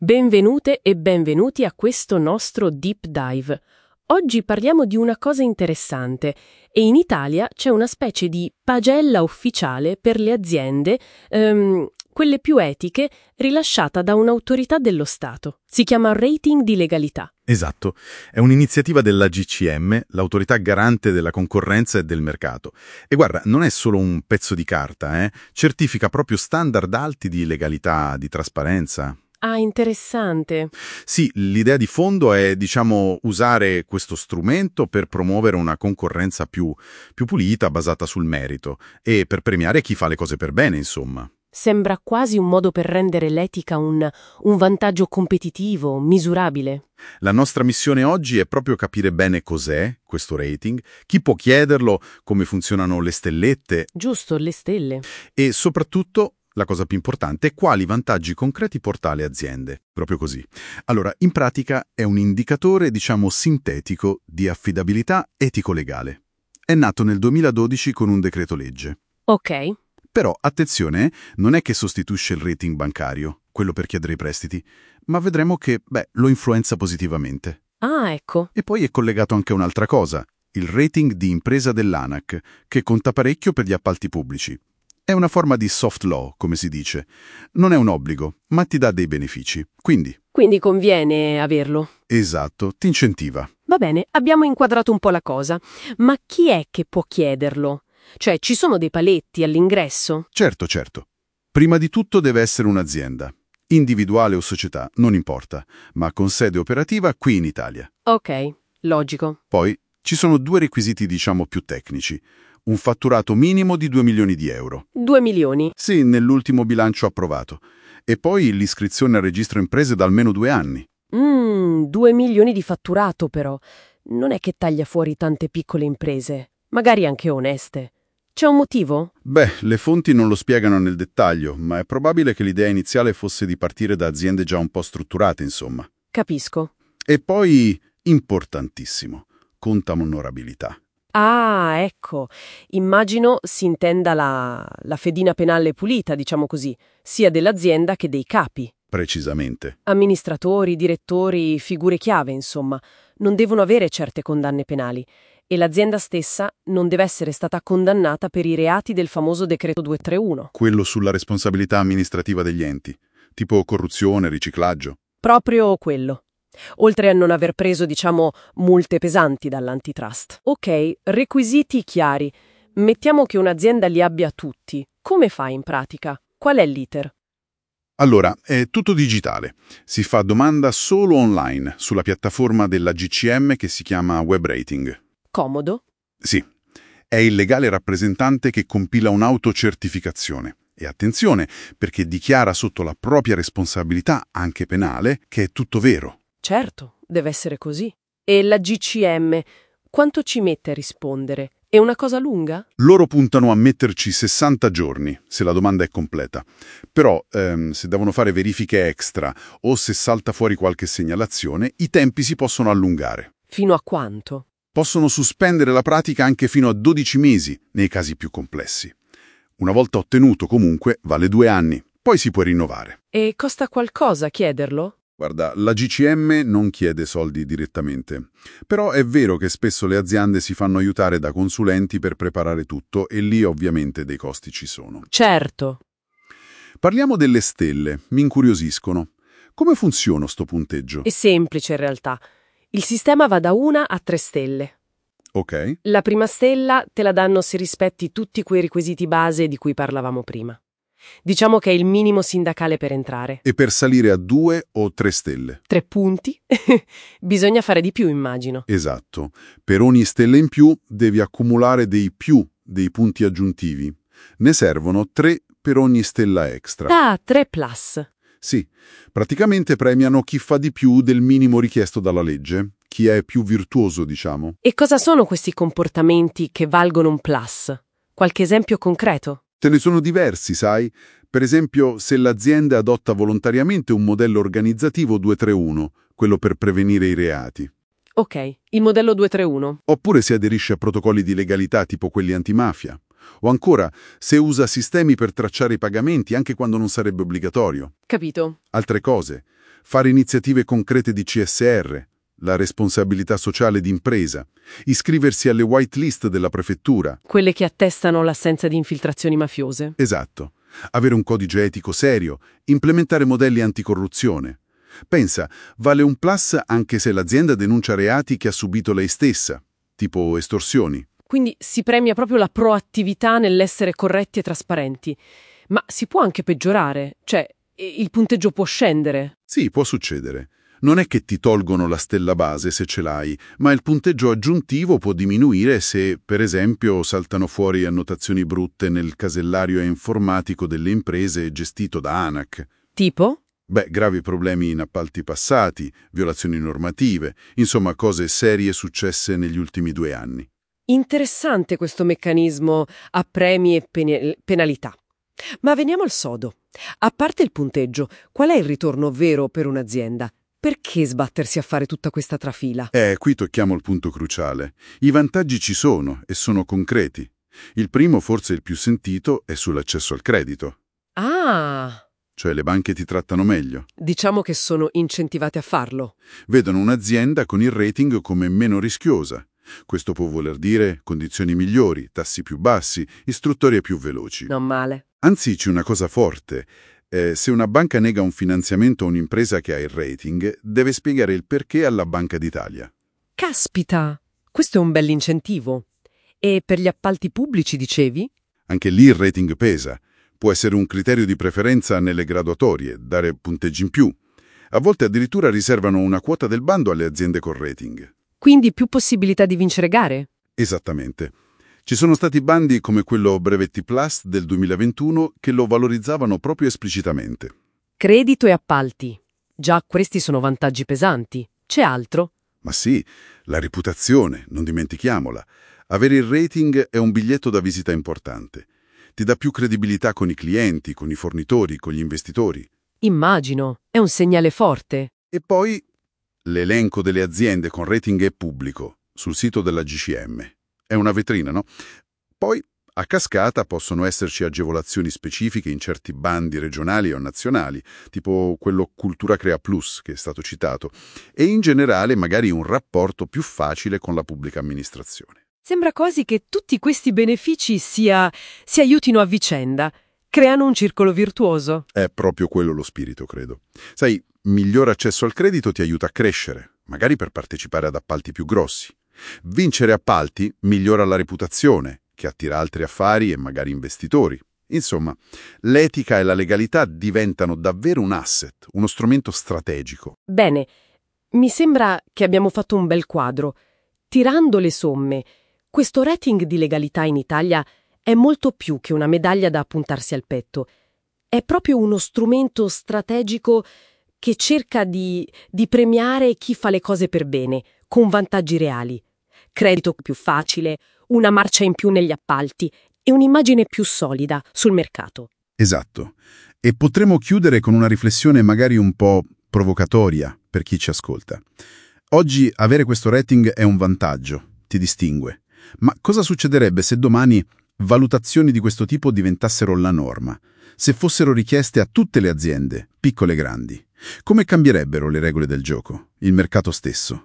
Benvenute e benvenuti a questo nostro Deep Dive. Oggi parliamo di una cosa interessante e in Italia c'è una specie di pagella ufficiale per le aziende, quelle più etiche, rilasciata da un'autorità dello Stato. Si chiama Rating di Legalità. Esatto, è un'iniziativa della GCM, l'autorità garante della concorrenza e del mercato. E guarda, non è solo un pezzo di carta, certifica proprio standard alti di legalità, di trasparenza. Ah, interessante. Sì, l'idea di fondo è, usare questo strumento per promuovere una concorrenza più pulita, basata sul merito, e per premiare chi fa le cose per bene, insomma. Sembra quasi un modo per rendere l'etica un vantaggio competitivo, misurabile. La nostra missione oggi è proprio capire bene cos'è questo rating, chi può chiederlo, come funzionano le stellette Giusto, le stelle. e soprattutto, la cosa più importante, è quali vantaggi concreti porta alle aziende. Proprio così. Allora, in pratica è un indicatore, sintetico di affidabilità etico-legale. È nato nel 2012 con un decreto legge. Ok. Però, attenzione, non è che sostituisce il rating bancario, quello per chiedere i prestiti, ma vedremo che, lo influenza positivamente. Ah, ecco. E poi è collegato anche a un'altra cosa, il rating di impresa dell'ANAC, che conta parecchio per gli appalti pubblici. È una forma di soft law, come si dice. Non è un obbligo, ma ti dà dei benefici. Quindi conviene averlo. Esatto, ti incentiva. Va bene, abbiamo inquadrato un po' la cosa. Ma chi è che può chiederlo? Cioè, ci sono dei paletti all'ingresso? Certo. Prima di tutto deve essere un'azienda. Individuale o società, non importa, ma con sede operativa qui in Italia. Ok, logico. Poi ci sono due requisiti, più tecnici. Un fatturato minimo di 2 milioni di euro. 2 milioni. Sì, nell'ultimo bilancio approvato. E poi l'iscrizione al registro imprese da almeno 2 anni. 2 milioni di fatturato però. Non è che taglia fuori tante piccole imprese, magari anche oneste. C'è un motivo? Le fonti non lo spiegano nel dettaglio, ma è probabile che l'idea iniziale fosse di partire da aziende già un po' strutturate, insomma. Capisco. E poi, importantissimo, conta onorabilità. Ah, ecco. Immagino si intenda la fedina penale pulita, diciamo così, sia dell'azienda che dei capi. Precisamente. Amministratori, direttori, figure chiave, insomma, non devono avere certe condanne penali e l'azienda stessa non deve essere stata condannata per i reati del famoso decreto 231. Quello sulla responsabilità amministrativa degli enti, tipo corruzione, riciclaggio. Proprio quello. Oltre a non aver preso, multe pesanti dall'antitrust. Ok, requisiti chiari. Mettiamo che un'azienda li abbia tutti. Come fa in pratica? Qual è l'iter? Allora, è tutto digitale. Si fa domanda solo online, sulla piattaforma della GCM che si chiama Web Rating. Comodo? Sì, è il legale rappresentante che compila un'autocertificazione. E attenzione, perché dichiara sotto la propria responsabilità, anche penale, che è tutto vero. Certo, deve essere così. E la GCM, quanto ci mette a rispondere? È una cosa lunga? Loro puntano a metterci 60 giorni, se la domanda è completa. Però, se devono fare verifiche extra o se salta fuori qualche segnalazione, i tempi si possono allungare. Fino a quanto? Possono sospendere la pratica anche fino a 12 mesi, nei casi più complessi. Una volta ottenuto, comunque, vale 2 anni. Poi si può rinnovare. E costa qualcosa chiederlo? Guarda, la GCM non chiede soldi direttamente, però è vero che spesso le aziende si fanno aiutare da consulenti per preparare tutto e lì ovviamente dei costi ci sono. Certo. Parliamo delle stelle, mi incuriosiscono. Come funziona sto punteggio? È semplice in realtà. Il sistema va da 1 a 3 stelle. Ok. La prima stella te la danno se rispetti tutti quei requisiti base di cui parlavamo prima. Diciamo che è il minimo sindacale per entrare. E per salire a 2 o 3 stelle? 3 punti? Bisogna fare di più, immagino. Esatto. Per ogni stella in più devi accumulare dei punti aggiuntivi. Ne servono 3 per ogni stella extra. Ah, 3 plus. Sì, praticamente premiano chi fa di più del minimo richiesto dalla legge, chi è più virtuoso, diciamo. E cosa sono questi comportamenti che valgono un plus? Qualche esempio concreto? Ce ne sono diversi, sai? Per esempio, se l'azienda adotta volontariamente un modello organizzativo 231, quello per prevenire i reati. Ok, il modello 231. Oppure se aderisce a protocolli di legalità tipo quelli antimafia. O ancora, se usa sistemi per tracciare i pagamenti anche quando non sarebbe obbligatorio. Capito. Altre cose. fare iniziative concrete di CSR, la responsabilità sociale d'impresa, iscriversi alle whitelist della prefettura. Quelle che attestano l'assenza di infiltrazioni mafiose. Esatto. Avere un codice etico serio, implementare modelli anticorruzione. Pensa, vale un plus anche se l'azienda denuncia reati che ha subito lei stessa, tipo estorsioni. Quindi si premia proprio la proattività nell'essere corretti e trasparenti. Ma si può anche peggiorare, cioè il punteggio può scendere. Sì, può succedere. Non è che ti tolgono la stella base se ce l'hai, ma il punteggio aggiuntivo può diminuire se, per esempio, saltano fuori annotazioni brutte nel casellario informatico delle imprese gestito da ANAC. Tipo? Beh, gravi problemi in appalti passati, violazioni normative, insomma cose serie successe negli ultimi 2 anni. Interessante questo meccanismo a premi e penalità. Ma veniamo al sodo. A parte il punteggio, qual è il ritorno vero per un'azienda? Perché sbattersi a fare tutta questa trafila? Qui tocchiamo il punto cruciale. I vantaggi ci sono e sono concreti. Il primo, forse il più sentito, è sull'accesso al credito. Ah! Cioè le banche ti trattano meglio. Diciamo che sono incentivate a farlo. Vedono un'azienda con il rating come meno rischiosa. Questo può voler dire condizioni migliori, tassi più bassi, istruttorie più veloci. Non male. Anzi, c'è una cosa forte. Se una banca nega un finanziamento a un'impresa che ha il rating, deve spiegare il perché alla Banca d'Italia. Caspita! Questo è un bell'incentivo. E per gli appalti pubblici, dicevi? Anche lì il rating pesa. Può essere un criterio di preferenza nelle graduatorie, dare punteggi in più. A volte addirittura riservano una quota del bando alle aziende con rating. Quindi più possibilità di vincere gare? Esattamente. Ci sono stati bandi come quello Brevetti Plus del 2021 che lo valorizzavano proprio esplicitamente. Credito e appalti. Già questi sono vantaggi pesanti. C'è altro? Ma sì, la reputazione, non dimentichiamola. Avere il rating è un biglietto da visita importante. Ti dà più credibilità con i clienti, con i fornitori, con gli investitori. Immagino, è un segnale forte. E poi l'elenco delle aziende con rating è pubblico, sul sito della GCM. È una vetrina, no? Poi, a cascata, possono esserci agevolazioni specifiche in certi bandi regionali o nazionali, tipo quello Cultura Crea Plus, che è stato citato, e in generale magari un rapporto più facile con la pubblica amministrazione. Sembra quasi che tutti questi benefici si aiutino a vicenda, creano un circolo virtuoso. È proprio quello lo spirito, credo. Sai, miglior accesso al credito ti aiuta a crescere, magari per partecipare ad appalti più grossi. Vincere appalti migliora la reputazione, che attira altri affari e magari investitori. Insomma, l'etica e la legalità diventano davvero un asset, uno strumento strategico. Bene, mi sembra che abbiamo fatto un bel quadro. Tirando le somme, questo rating di legalità in Italia è molto più che una medaglia da appuntarsi al petto. È proprio uno strumento strategico che cerca di premiare chi fa le cose per bene, con vantaggi reali. Credito più facile, una marcia in più negli appalti e un'immagine più solida sul mercato. Esatto. E potremo chiudere con una riflessione magari un po' provocatoria per chi ci ascolta. Oggi avere questo rating è un vantaggio, ti distingue. Ma cosa succederebbe se domani valutazioni di questo tipo diventassero la norma? Se fossero richieste a tutte le aziende, piccole e grandi? Come cambierebbero le regole del gioco, il mercato stesso?